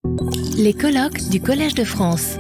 Les colloques du Collège de France.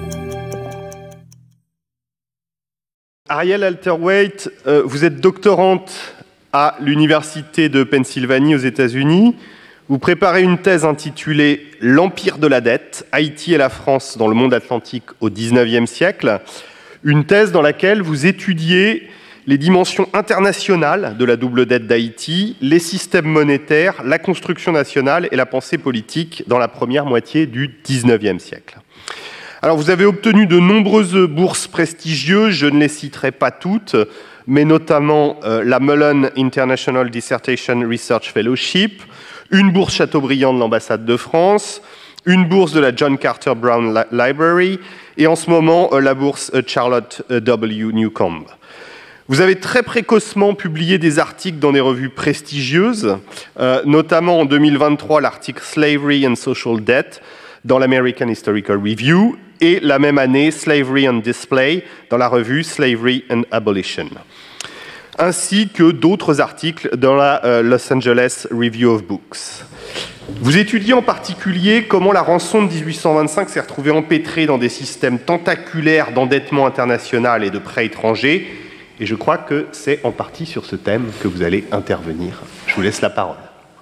Arielle Alter-Waite, vous êtes doctorante à l'Université de Pennsylvanie aux États-Unis. Vous préparez une thèse intitulée « L'Empire de la dette, Haïti et la France dans le monde atlantique au XIXe siècle ». Une thèse dans laquelle vous étudiez les dimensions internationales de la double dette d'Haïti, les systèmes monétaires, la construction nationale et la pensée politique dans la première moitié du XIXe siècle. Alors, vous avez obtenu de nombreuses bourses prestigieuses, je ne les citerai pas toutes, mais notamment la Mellon International Dissertation Research Fellowship, une bourse Chateaubriand de l'ambassade de France, une bourse de la John Carter Brown Library et en ce moment la bourse Charlotte W. Newcomb. Vous avez très précocement publié des articles dans des revues prestigieuses, notamment en 2023 l'article « Slavery and Social Debt » dans l'American Historical Review et la même année « Slavery on Display » dans la revue « Slavery and Abolition », ainsi que d'autres articles dans la Los Angeles Review of Books. Vous étudiez en particulier comment la rançon de 1825 s'est retrouvée empêtrée dans des systèmes tentaculaires d'endettement international et de prêts étrangers. Et je crois que c'est en partie sur ce thème que vous allez intervenir. Je vous laisse la parole.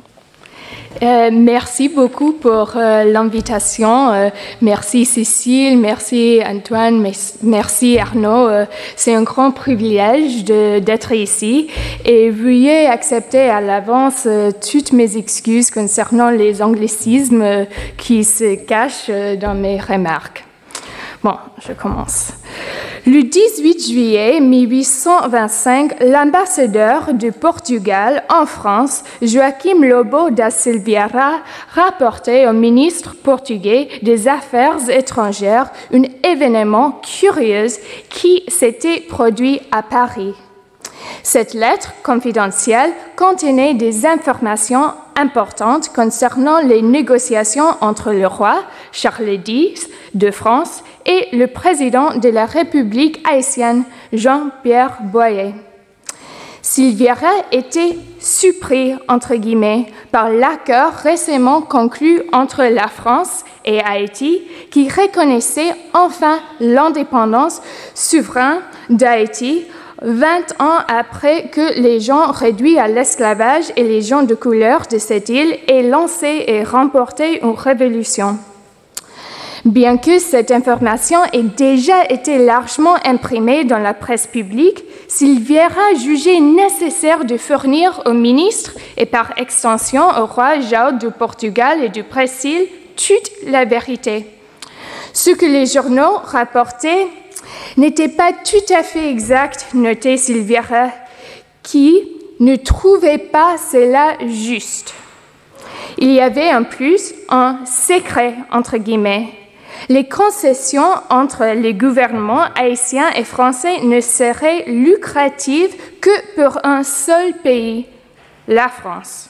Merci beaucoup pour l'invitation. Merci Cécile, merci Antoine, merci Arnaud. C'est un grand privilège d'être ici et veuillez accepter à l'avance toutes mes excuses concernant les anglicismes qui se cachent dans mes remarques. Bon, je commence. Le 18 juillet 1825, l'ambassadeur du Portugal en France, Joaquim Lobo da Silveira, rapportait au ministre portugais des Affaires étrangères un événement curieux qui s'était produit à Paris. Cette lettre confidentielle contenait des informations importantes concernant les négociations entre le roi Charles X de France et le président de la République haïtienne, Jean-Pierre Boyer. Silveira était surpris, entre guillemets, par l'accord récemment conclu entre la France et Haïti qui reconnaissait enfin l'indépendance souveraine d'Haïti 20 ans après que les gens réduits à l'esclavage et les gens de couleur de cette île aient lancé et remporté une révolution. Bien que cette information ait déjà été largement imprimée dans la presse publique, Silveira jugeait nécessaire de fournir au ministre et par extension au roi João du Portugal et du Brésil toute la vérité. Ce que les journaux rapportaient n'était pas tout à fait exact, notait Silveira, qui ne trouvait pas cela juste. Il y avait en plus un secret, entre guillemets. Les concessions entre les gouvernements haïtiens et français ne seraient lucratives que pour un seul pays, la France.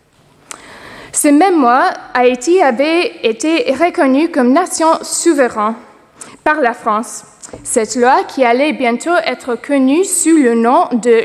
Ce même mois, Haïti avait été reconnue comme nation souveraine par la France. Cette loi, qui allait bientôt être connue sous le nom de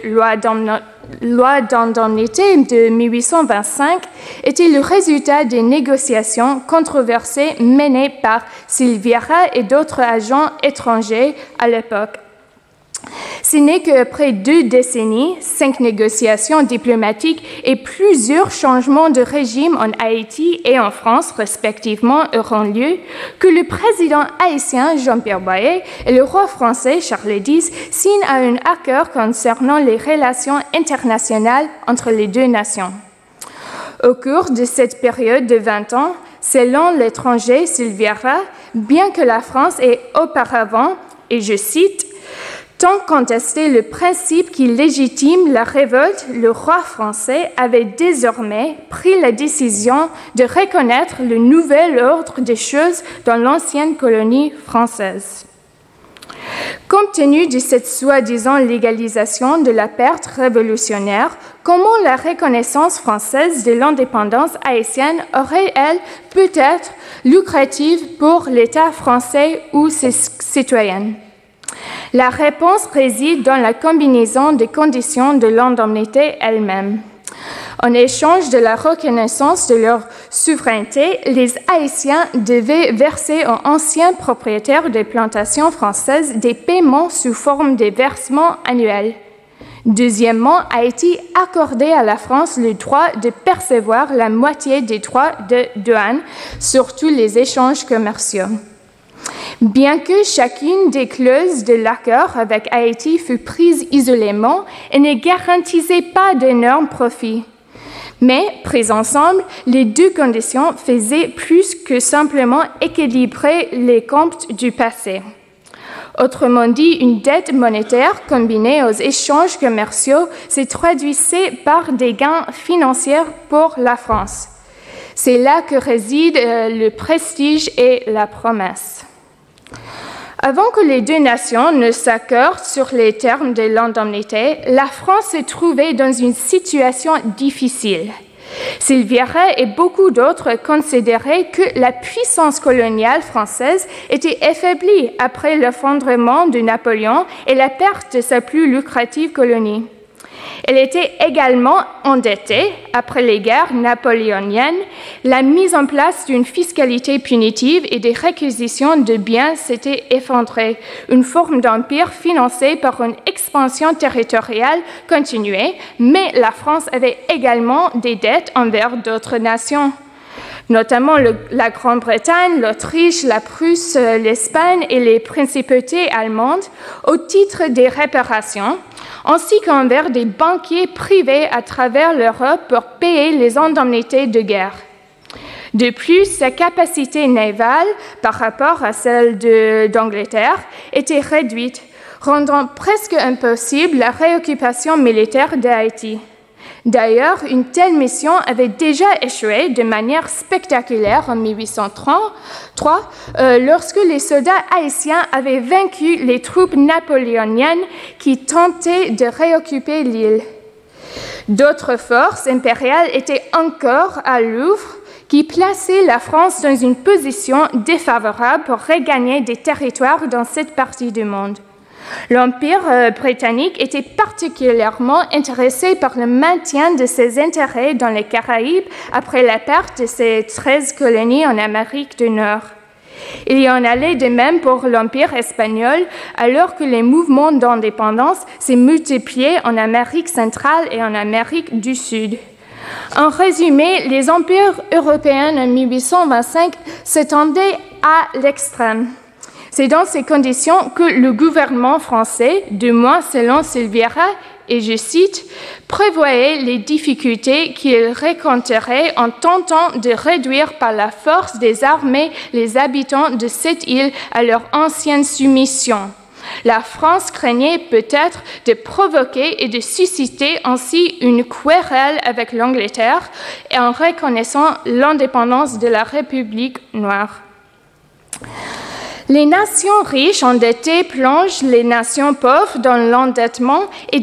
loi d'indemnité de 1825, était le résultat des négociations controversées menées par Silveira et d'autres agents étrangers à l'époque. Ce n'est qu'après 2 décennies, 5 négociations diplomatiques et plusieurs changements de régime en Haïti et en France, respectivement, auront lieu, que le président haïtien Jean-Pierre Boyer et le roi français Charles X signent un accord concernant les relations internationales entre les deux nations. Au cours de cette période de 20 ans, selon l'étranger Silveira, bien que la France ait auparavant, et je cite, tant contesté le principe qui légitime la révolte, le roi français avait désormais pris la décision de reconnaître le nouvel ordre des choses dans l'ancienne colonie française. Compte tenu de cette soi-disant légalisation de la perte révolutionnaire, comment la reconnaissance française de l'indépendance haïtienne aurait-elle peut-être lucrative pour l'État français ou ses citoyens? La réponse réside dans la combinaison des conditions de l'indemnité elle-même. En échange de la reconnaissance de leur souveraineté, les Haïtiens devaient verser aux anciens propriétaires des plantations françaises des paiements sous forme de versements annuels. Deuxièmement, Haïti accordait à la France le droit de percevoir la moitié des droits de douane sur tous les échanges commerciaux. Bien que chacune des clauses de l'accord avec Haïti fût prise isolément, elle ne garantissait pas d'énormes profits. Mais, prises ensemble, les deux conditions faisaient plus que simplement équilibrer les comptes du passé. Autrement dit, une dette monétaire combinée aux échanges commerciaux se traduisait par des gains financiers pour la France. C'est là que réside le prestige et la promesse. Avant que les deux nations ne s'accordent sur les termes de l'indemnité, la France se trouvait dans une situation difficile. Silveira et beaucoup d'autres considéraient que la puissance coloniale française était affaiblie après l'effondrement de Napoléon et la perte de sa plus lucrative colonie. Elle était également endettée après les guerres napoléoniennes. La mise en place d'une fiscalité punitive et des réquisitions de biens s'était effondrée. Une forme d'empire financée par une expansion territoriale continuait, mais la France avait également des dettes envers d'autres nations, notamment la Grande-Bretagne, l'Autriche, la Prusse, l'Espagne et les principautés allemandes, au titre des réparations, ainsi qu'envers des banquiers privés à travers l'Europe pour payer les indemnités de guerre. De plus, sa capacité navale par rapport à celle d'Angleterre était réduite, rendant presque impossible la réoccupation militaire d'Haïti. D'ailleurs, une telle mission avait déjà échoué de manière spectaculaire en 1833, lorsque les soldats haïtiens avaient vaincu les troupes napoléoniennes qui tentaient de réoccuper l'île. D'autres forces impériales étaient encore à Louvre, qui plaçaient la France dans une position défavorable pour regagner des territoires dans cette partie du monde. L'Empire britannique était particulièrement intéressé par le maintien de ses intérêts dans les Caraïbes après la perte de ses 13 colonies en Amérique du Nord. Il y en allait de même pour l'Empire espagnol, alors que les mouvements d'indépendance se multipliaient en Amérique centrale et en Amérique du Sud. En résumé, les empires européens en 1825 s'étendaient à l'extrême. C'est dans ces conditions que le gouvernement français, du moins selon Silveira, et je cite, prévoyait les difficultés qu'il rencontrerait en tentant de réduire par la force des armées les habitants de cette île à leur ancienne soumission. La France craignait peut-être de provoquer et de susciter ainsi une querelle avec l'Angleterre en reconnaissant l'indépendance de la République noire. Les nations riches endettées plongent les nations pauvres dans l'endettement et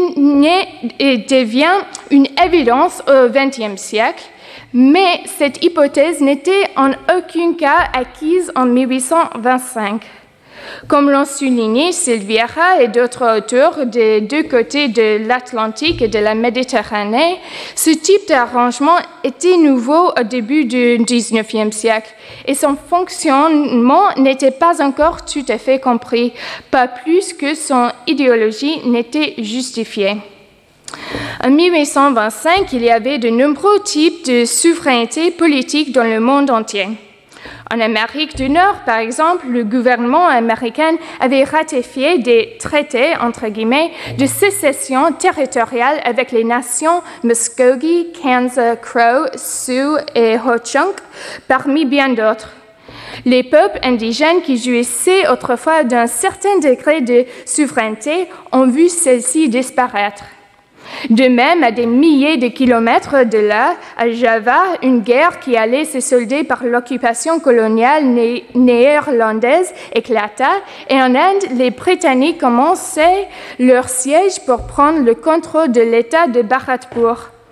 devient une évidence au XXe siècle, mais cette hypothèse n'était en aucun cas acquise en 1825. Comme l'ont souligné Silveira et d'autres auteurs des deux côtés de l'Atlantique et de la Méditerranée, ce type d'arrangement était nouveau au début du XIXe siècle et son fonctionnement n'était pas encore tout à fait compris, pas plus que son idéologie n'était justifiée. En 1825, il y avait de nombreux types de souveraineté politique dans le monde entier. En Amérique du Nord, par exemple, le gouvernement américain avait ratifié des traités, entre guillemets, de sécession territoriale avec les nations Muskogee, Kansa, Crow, Sioux et Ho-Chunk, parmi bien d'autres. Les peuples indigènes qui jouissaient autrefois d'un certain degré de souveraineté ont vu celle-ci disparaître. De même, à des milliers de kilomètres de là, à Java, une guerre qui allait se solder par l'occupation coloniale néerlandaise éclata, et en Inde, les Britanniques commençaient leur siège pour prendre le contrôle de l'État de Bharatpur.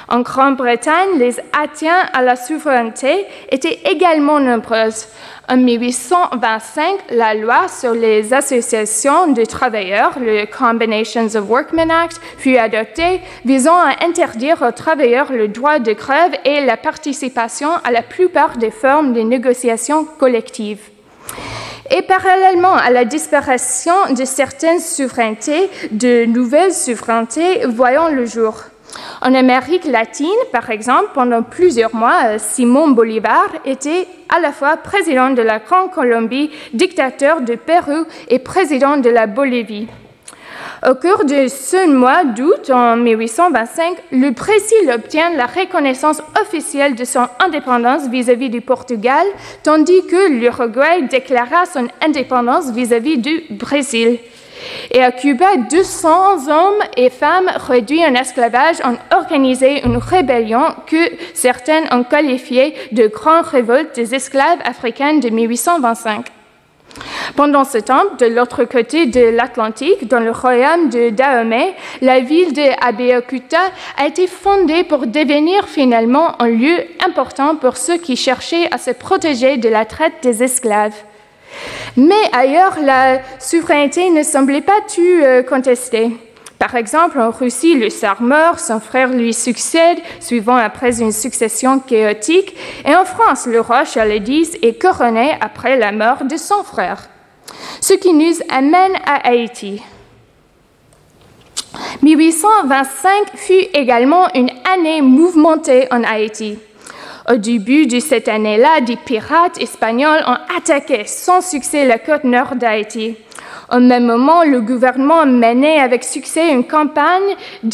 En Grande-Bretagne, les atteintes à la souveraineté étaient également nombreuses. En 1825, la loi sur les associations de travailleurs, le Combinations of Workmen Act, fut adoptée, visant à interdire aux travailleurs le droit de grève et la participation à la plupart des formes de négociations collectives. Et parallèlement à la disparition de certaines souverainetés, de nouvelles souverainetés voyant le jour. En Amérique latine, par exemple, pendant plusieurs mois, Simón Bolívar était à la fois président de la Grande Colombie, dictateur de Pérou et président de la Bolivie. Au cours de ce mois d'août en 1825, le Brésil obtient la reconnaissance officielle de son indépendance vis-à-vis du Portugal, tandis que l'Uruguay déclara son indépendance vis-à-vis du Brésil. Et à Cuba, 200 hommes et femmes réduits en esclavage ont organisé une rébellion que certains ont qualifiée de grande révolte des esclaves africains de 1825. Pendant ce temps, de l'autre côté de l'Atlantique, dans le royaume de Dahomey, la ville de Abeokuta a été fondée pour devenir finalement un lieu important pour ceux qui cherchaient à se protéger de la traite des esclaves. Mais ailleurs, la souveraineté ne semblait pas tout contestée. Par exemple, en Russie, le tsar meurt, son frère lui succède, suivant après une succession chaotique. Et en France, le roi Charles X est couronné après la mort de son frère. Ce qui nous amène à Haïti. 1825 fut également une année mouvementée en Haïti. Au début de cette année-là, des pirates espagnols ont attaqué sans succès la côte nord d'Haïti. Au même moment, le gouvernement menait avec succès une campagne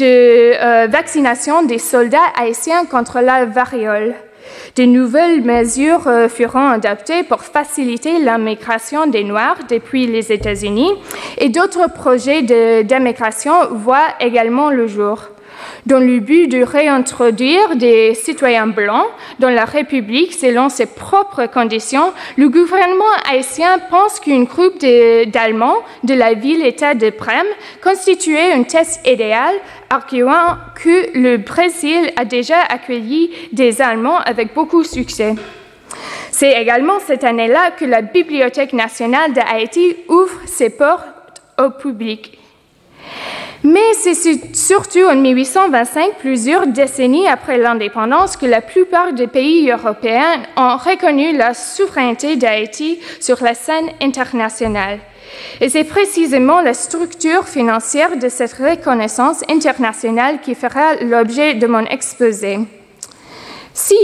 de vaccination des soldats haïtiens contre la variole. De nouvelles mesures furent adoptées pour faciliter l'immigration des Noirs depuis les États-Unis et d'autres projets d'immigration voient également le jour. Dans le but de réintroduire des citoyens blancs dans la République selon ses propres conditions, le gouvernement haïtien pense qu'un groupe d'Allemands de la ville-État de Brême constituait un test idéal, arguant que le Brésil a déjà accueilli des Allemands avec beaucoup de succès. C'est également cette année-là que la Bibliothèque nationale d'Haïti ouvre ses portes au public. Mais c'est surtout en 1825, plusieurs décennies après l'indépendance, que la plupart des pays européens ont reconnu la souveraineté d'Haïti sur la scène internationale. Et c'est précisément la structure financière de cette reconnaissance internationale qui fera l'objet de mon exposé. Si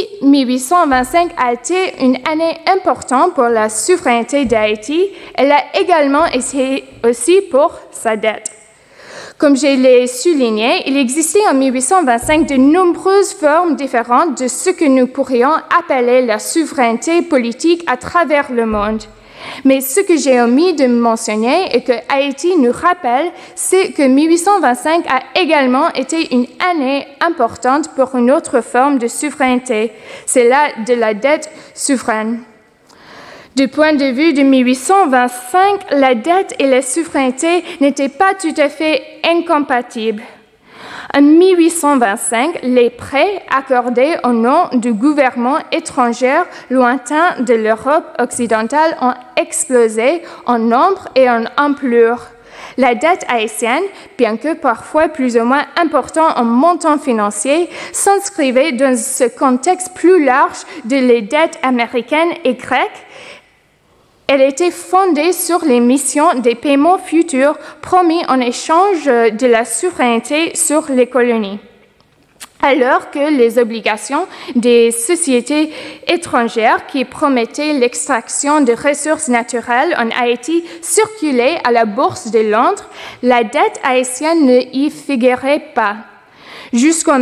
1825 a été une année importante pour la souveraineté d'Haïti, elle a également été aussi pour sa dette. Comme je l'ai souligné, il existait en 1825 de nombreuses formes différentes de ce que nous pourrions appeler la souveraineté politique à travers le monde. Mais ce que j'ai omis de mentionner et que Haïti nous rappelle, c'est que 1825 a également été une année importante pour une autre forme de souveraineté, celle de la dette souveraine. Du point de vue de 1825, la dette et la souveraineté n'étaient pas tout à fait incompatibles. En 1825, les prêts accordés au nom du gouvernement étranger lointain de l'Europe occidentale ont explosé en nombre et en ampleur. La dette haïtienne, bien que parfois plus ou moins importante en montant financier, s'inscrivait dans ce contexte plus large de les dettes américaines et grecques. Elle était fondée sur les missions des paiements futurs promis en échange de la souveraineté sur les colonies. Alors que les obligations des sociétés étrangères qui promettaient l'extraction de ressources naturelles en Haïti circulaient à la bourse de Londres, la dette haïtienne ne y figurait pas. Jusqu'en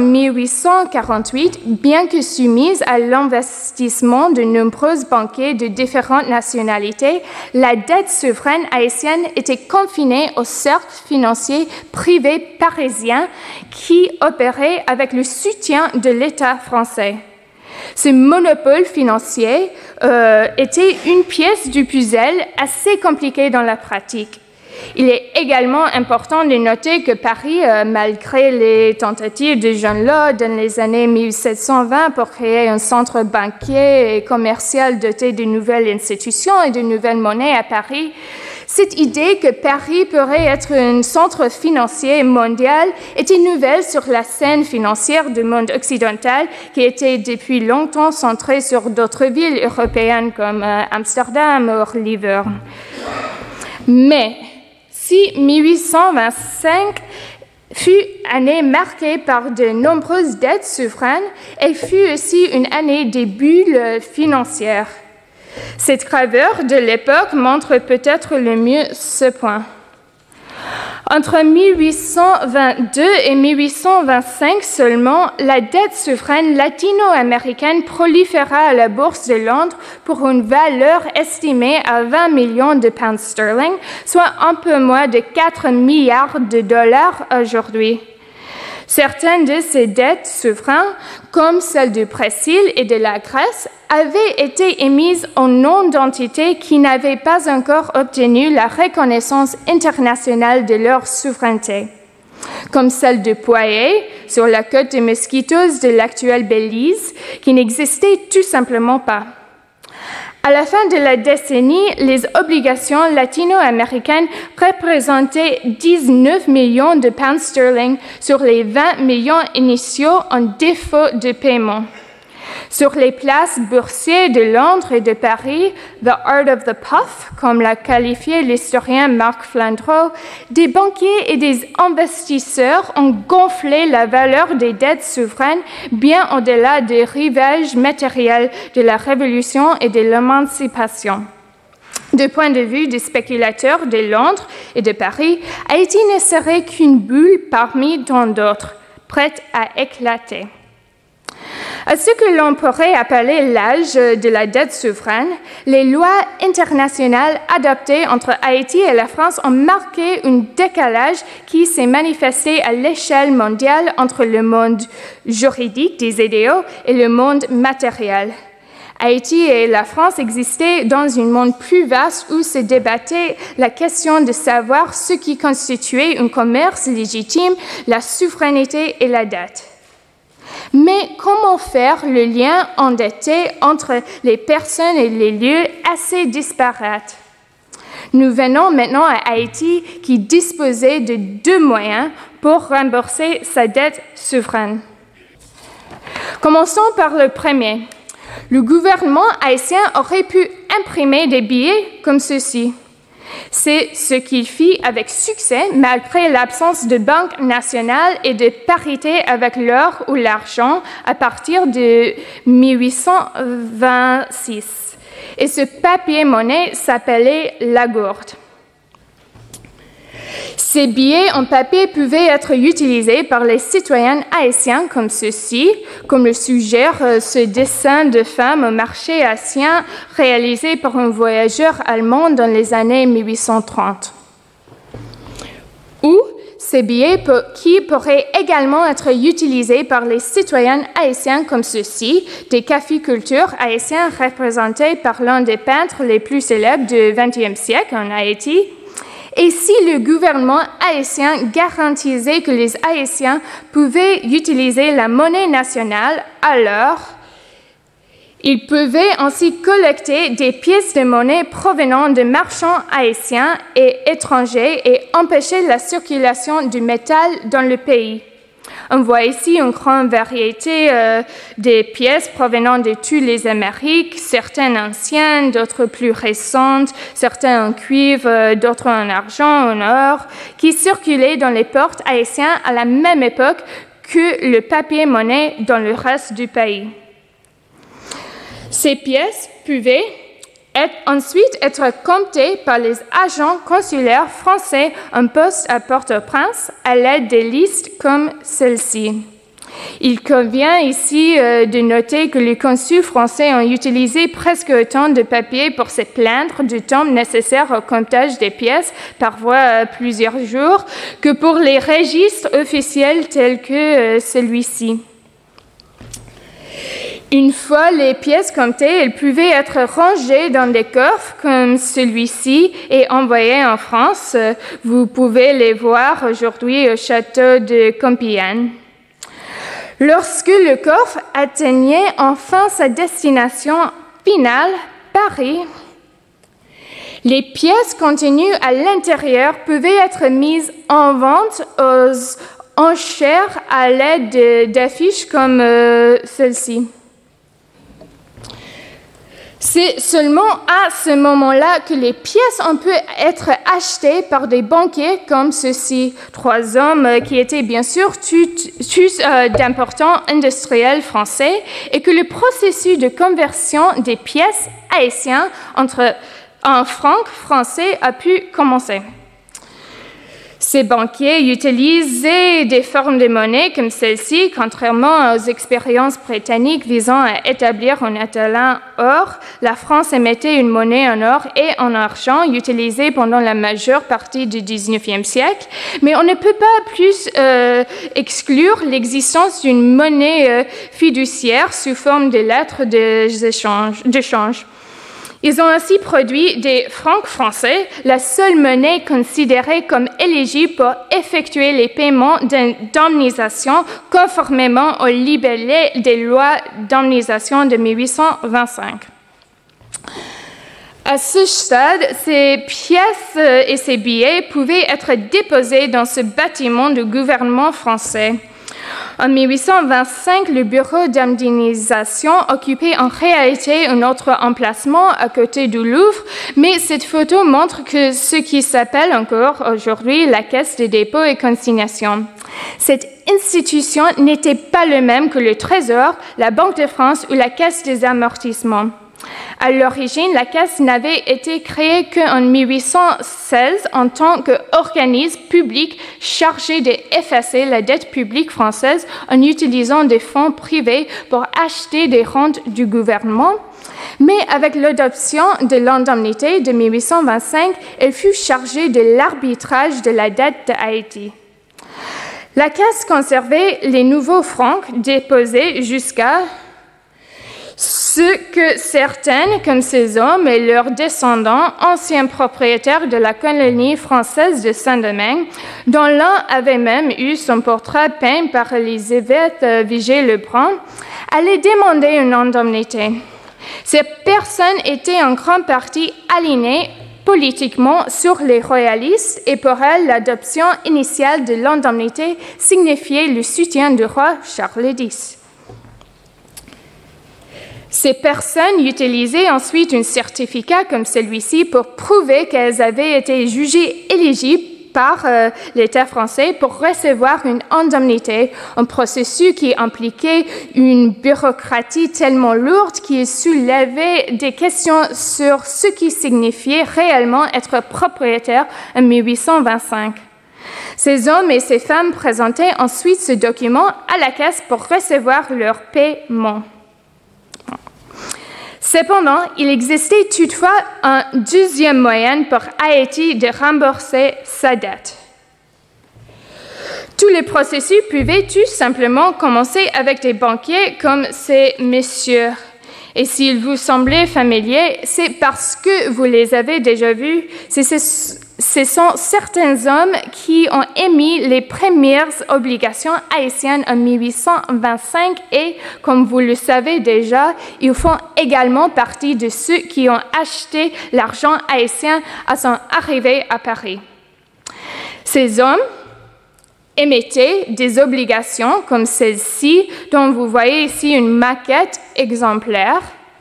1848, bien que soumise à l'investissement de nombreux banquiers de différentes nationalités, la dette souveraine haïtienne était confinée au cercle financier privé parisien qui opérait avec le soutien de l'État français. Ce monopole financier était une pièce du puzzle assez compliquée dans la pratique. Il est également important de noter que Paris, malgré les tentatives de John Law dans les années 1720 pour créer un centre banquier et commercial doté de nouvelles institutions et de nouvelles monnaies à Paris, cette idée que Paris pourrait être un centre financier mondial était nouvelle sur la scène financière du monde occidental qui était depuis longtemps centrée sur d'autres villes européennes comme Amsterdam ou Livourne. Mais si 1825 fut année marquée par de nombreuses dettes souveraines, elle fut aussi une année des bulles financières. Cette graveur de l'époque montre peut-être le mieux ce point. Entre 1822 et 1825 seulement, la dette souveraine latino-américaine proliféra à la Bourse de Londres pour une valeur estimée à 20 millions de pounds sterling, soit un peu moins de 4 milliards de dollars aujourd'hui. Certaines de ces dettes souveraines, comme celle du Brésil et de la Grèce, avaient été émises au nom d'entités qui n'avaient pas encore obtenu la reconnaissance internationale de leur souveraineté, comme celle de Poitiers, sur la côte des Mosquitos de l'actuelle Belize, qui n'existait tout simplement pas. À la fin de la décennie, les obligations latino-américaines représentaient 19 millions de pounds sterling sur les 20 millions initiaux en défaut de paiement. Sur les places boursières de Londres et de Paris, The Art of the Puff, comme l'a qualifié l'historien Mark Flandreau, des banquiers et des investisseurs ont gonflé la valeur des dettes souveraines bien au-delà des rivages matériels de la Révolution et de l'émancipation. Du point de vue des spéculateurs de Londres et de Paris, Haïti ne serait qu'une bulle parmi tant d'autres, prête à éclater. À ce que l'on pourrait appeler l'âge de la dette souveraine, les lois internationales adoptées entre Haïti et la France ont marqué un décalage qui s'est manifesté à l'échelle mondiale entre le monde juridique des idéaux et le monde matériel. Haïti et la France existaient dans un monde plus vaste où se débattait la question de savoir ce qui constituait un commerce légitime, la souveraineté et la dette. Mais comment faire le lien endetté entre les personnes et les lieux assez disparates? Nous venons maintenant à Haïti qui disposait de deux moyens pour rembourser sa dette souveraine. Commençons par le premier. Le gouvernement haïtien aurait pu imprimer des billets comme ceci. C'est ce qu'il fit avec succès malgré l'absence de banque nationale et de parité avec l'or ou l'argent à partir de 1826. Et ce papier-monnaie s'appelait la gourde. Ces billets en papier pouvaient être utilisés par les citoyens haïtiens comme ceci, comme le suggère ce dessin de femme au marché haïtien réalisé par un voyageur allemand dans les années 1830. Ou ces billets qui pourraient également être utilisés par les citoyens haïtiens comme ceci, des caficulteurs haïtiens représentés par l'un des peintres les plus célèbres du XXe siècle en Haïti. Et si le gouvernement haïtien garantissait que les Haïtiens pouvaient utiliser la monnaie nationale, alors ils pouvaient ainsi collecter des pièces de monnaie provenant de marchands haïtiens et étrangers et empêcher la circulation du métal dans le pays. On voit ici une grande variété de pièces provenant de toutes les Amériques, certaines anciennes, d'autres plus récentes, certaines en cuivre, d'autres en argent, en or, qui circulaient dans les ports haïtiens à la même époque que le papier-monnaie dans le reste du pays. Ces pièces pouvaient ensuite être comptées par les agents consulaires français en poste à Port-au-Prince à l'aide des listes comme celle-ci. Il convient ici de noter que les consuls français ont utilisé presque autant de papier pour se plaindre du temps nécessaire au comptage des pièces, parfois plusieurs jours, que pour les registres officiels tels que celui-ci. Une fois les pièces comptées, elles pouvaient être rangées dans des coffres comme celui-ci et envoyées en France. Vous pouvez les voir aujourd'hui au château de Compiègne. Lorsque le coffre atteignait enfin sa destination finale, Paris, les pièces contenues à l'intérieur pouvaient être mises en vente aux enchères à l'aide d'affiches comme celle-ci. C'est seulement à ce moment-là que les pièces ont pu être achetées par des banquiers comme ceux-ci, 3 hommes qui étaient bien sûr tous d'importants industriels français, et que le processus de conversion des pièces haïtiennes en francs français a pu commencer. Ces banquiers utilisaient des formes de monnaie comme celle-ci, contrairement aux expériences britanniques visant à établir un étalon or. La France émettait une monnaie en or et en argent utilisée pendant la majeure partie du XIXe siècle, mais on ne peut pas plus exclure l'existence d'une monnaie fiduciaire sous forme de lettres d'échange. Ils ont ainsi produit des francs français, la seule monnaie considérée comme éligible pour effectuer les paiements d'indemnisation conformément au libellé des lois d'indemnisation de 1825. À ce stade, ces pièces et ces billets pouvaient être déposés dans ce bâtiment du gouvernement français. En 1825, le bureau d'indemnisation occupait en réalité un autre emplacement à côté du Louvre, mais cette photo montre que ce qui s'appelle encore aujourd'hui la Caisse des dépôts et consignations. Cette institution n'était pas le même que le Trésor, la Banque de France ou la Caisse des amortissements. À l'origine, la Caisse n'avait été créée qu'en 1816 en tant qu'organisme public chargé d'effacer la dette publique française en utilisant des fonds privés pour acheter des rentes du gouvernement. Mais avec l'adoption de l'indemnité de 1825, elle fut chargée de l'arbitrage de la dette d'Haïti. La Caisse conservait les nouveaux francs déposés jusqu'à ce que certaines, comme ces hommes et leurs descendants, anciens propriétaires de la colonie française de Saint-Domingue, dont l'un avait même eu son portrait peint par Élisabeth Vigée-Lebrun, allaient demander une indemnité. Ces personnes étaient en grande partie alignées politiquement sur les royalistes et pour elles, l'adoption initiale de l'indemnité signifiait le soutien du roi Charles X. Ces personnes utilisaient ensuite un certificat comme celui-ci pour prouver qu'elles avaient été jugées éligibles par l'État français pour recevoir une indemnité, un processus qui impliquait une bureaucratie tellement lourde qu'il soulevait des questions sur ce qui signifiait réellement être propriétaire en 1825. Ces hommes et ces femmes présentaient ensuite ce document à la Caisse pour recevoir leur paiement. Cependant, il existait toutefois un deuxième moyen pour Haïti de rembourser sa dette. Tous les processus pouvaient tout simplement commencer avec des banquiers comme ces messieurs. Et s'ils vous semblaient familiers, c'est parce que vous les avez déjà vus. Ce sont certains hommes qui ont émis les premières obligations haïtiennes en 1825 et, comme vous le savez déjà, ils font également partie de ceux qui ont acheté l'argent haïtien à son arrivée à Paris. Ces hommes émettaient des obligations comme celle-ci, dont vous voyez ici une maquette exemplaire.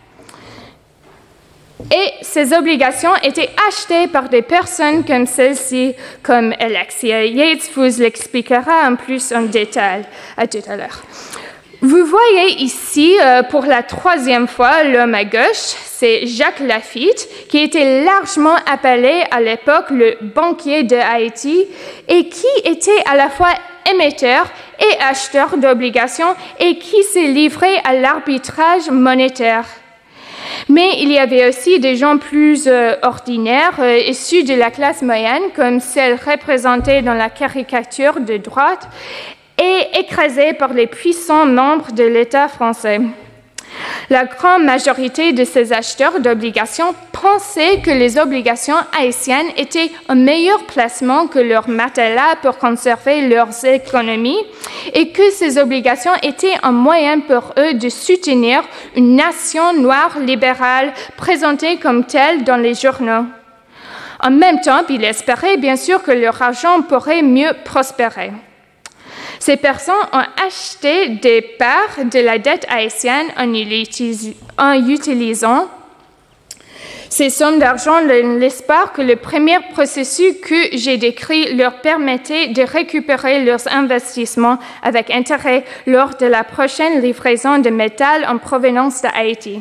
Et ces obligations étaient achetées par des personnes comme celle-ci, comme Alexia Yates vous l'expliquera en plus en détail à tout à l'heure. Vous voyez ici, pour la 3e fois, l'homme à gauche, c'est Jacques Lafitte, qui était largement appelé à l'époque le banquier de Haïti et qui était à la fois émetteur et acheteur d'obligations et qui s'est livré à l'arbitrage monétaire. Mais il y avait aussi des gens plus ordinaires, issus de la classe moyenne, comme celle représentée dans la caricature de droite, et écrasés par les puissants membres de l'État français. La grande majorité de ces acheteurs d'obligations pensaient que les obligations haïtiennes étaient un meilleur placement que leur matelas pour conserver leurs économies et que ces obligations étaient un moyen pour eux de soutenir une nation noire libérale présentée comme telle dans les journaux. En même temps, ils espéraient bien sûr que leur argent pourrait mieux prospérer. Ces personnes ont acheté des parts de la dette haïtienne en utilisant ces sommes d'argent dans l'espoir que le premier processus que j'ai décrit leur permettait de récupérer leurs investissements avec intérêt lors de la prochaine livraison de métal en provenance d'Haïti.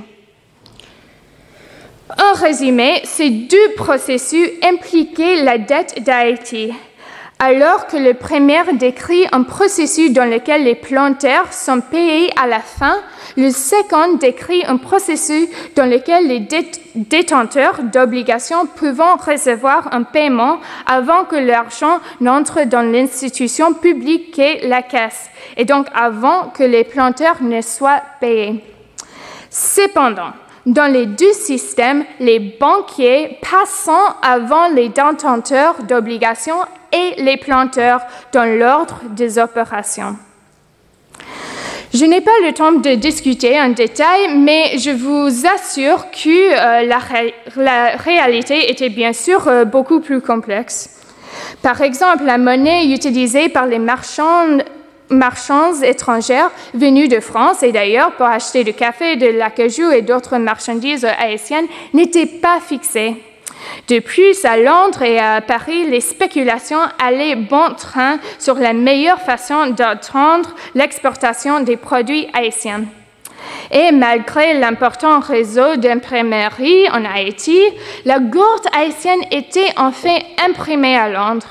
En résumé, ces deux processus impliquaient la dette d'Haïti. Alors que le premier décrit un processus dans lequel les planteurs sont payés à la fin, le second décrit un processus dans lequel les détenteurs d'obligations peuvent recevoir un paiement avant que l'argent n'entre dans l'institution publique qu'est la caisse, et donc avant que les planteurs ne soient payés. Cependant, dans les deux systèmes, les banquiers passant avant les détenteurs d'obligations et les planteurs dans l'ordre des opérations. Je n'ai pas le temps de discuter en détail, mais je vous assure que la réalité était bien sûr beaucoup plus complexe. Par exemple, la monnaie utilisée par les marchands étrangères venus de France et d'ailleurs pour acheter du café, de l'acajou et d'autres marchandises haïtiennes n'était pas fixée. De plus, à Londres et à Paris, les spéculations allaient bon train sur la meilleure façon d'attendre l'exportation des produits haïtiens. Et malgré l'important réseau d'imprimeries en Haïti, la gourde haïtienne était en fait imprimée à Londres.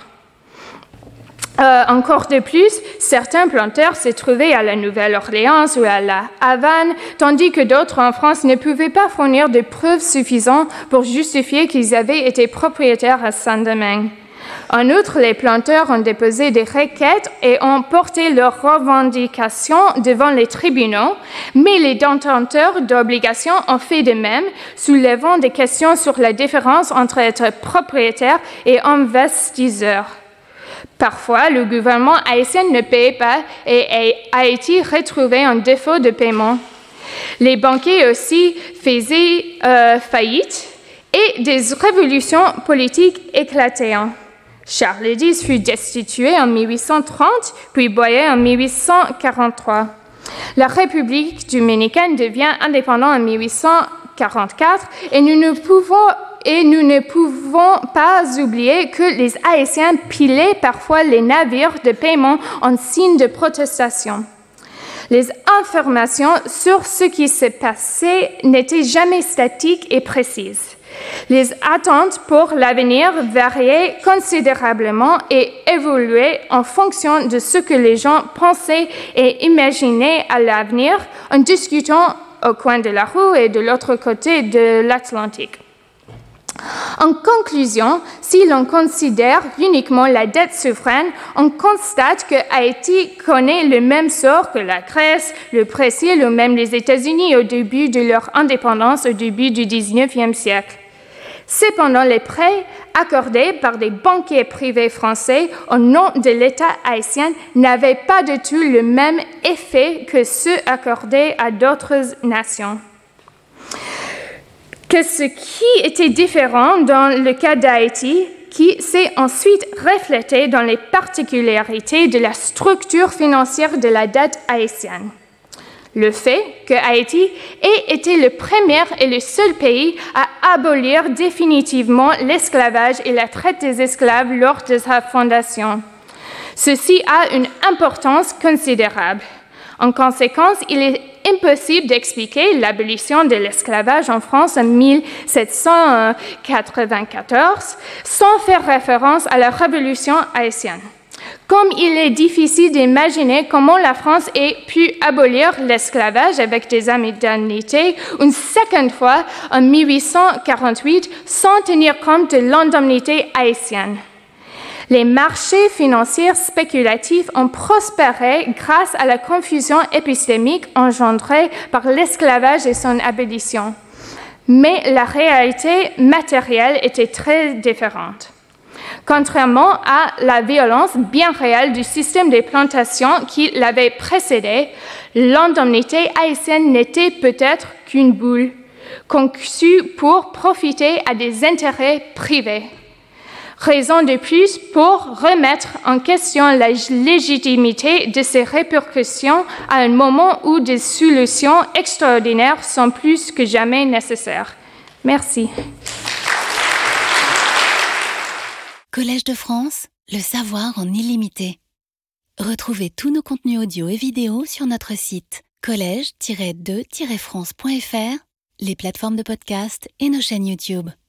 Encore de plus, certains planteurs se trouvaient à la Nouvelle-Orléans ou à la Havane, tandis que d'autres en France ne pouvaient pas fournir de preuves suffisantes pour justifier qu'ils avaient été propriétaires à Saint-Domingue. En outre, les planteurs ont déposé des requêtes et ont porté leurs revendications devant les tribunaux, mais les détenteurs d'obligations ont fait de même, soulevant des questions sur la différence entre être propriétaire et investisseur. Parfois, le gouvernement haïtien ne payait pas et Haïti retrouvait un défaut de paiement. Les banquiers aussi faisaient faillite et des révolutions politiques éclataient. Charles X fut destitué en 1830, puis Boyer en 1843. La République dominicaine devient indépendante en 1844 et nous ne pouvons pas oublier que les Haïtiens pilaient parfois les navires de paiement en signe de protestation. Les informations sur ce qui se passait n'étaient jamais statiques et précises. Les attentes pour l'avenir variaient considérablement et évoluaient en fonction de ce que les gens pensaient et imaginaient à l'avenir en discutant au coin de la rue et de l'autre côté de l'Atlantique. En conclusion, si l'on considère uniquement la dette souveraine, on constate que Haïti connaît le même sort que la Grèce, le Brésil ou même les États-Unis au début de leur indépendance au début du 19e siècle. Cependant, les prêts accordés par des banquiers privés français au nom de l'État haïtien n'avaient pas du tout le même effet que ceux accordés à d'autres nations. Que ce qui était différent dans le cas d'Haïti, qui s'est ensuite reflété dans les particularités de la structure financière de la dette haïtienne. Le fait que Haïti ait été le premier et le seul pays à abolir définitivement l'esclavage et la traite des esclaves lors de sa fondation. Ceci a une importance considérable. En conséquence, il est impossible d'expliquer l'abolition de l'esclavage en France en 1794 sans faire référence à la Révolution haïtienne. Comme il est difficile d'imaginer comment la France ait pu abolir l'esclavage avec des indemnités une seconde fois en 1848 sans tenir compte de l'indemnité haïtienne. Les marchés financiers spéculatifs ont prospéré grâce à la confusion épistémique engendrée par l'esclavage et son abolition. Mais la réalité matérielle était très différente. Contrairement à la violence bien réelle du système des plantations qui l'avait précédé, l'indemnité haïtienne n'était peut-être qu'une bulle, conçue pour profiter à des intérêts privés. Raison de plus pour remettre en question la légitimité de ces répercussions à un moment où des solutions extraordinaires sont plus que jamais nécessaires. Merci. Collège de France, le savoir en illimité. Retrouvez tous nos contenus audio et vidéo sur notre site collège-2-france.fr, les plateformes de podcast et nos chaînes YouTube.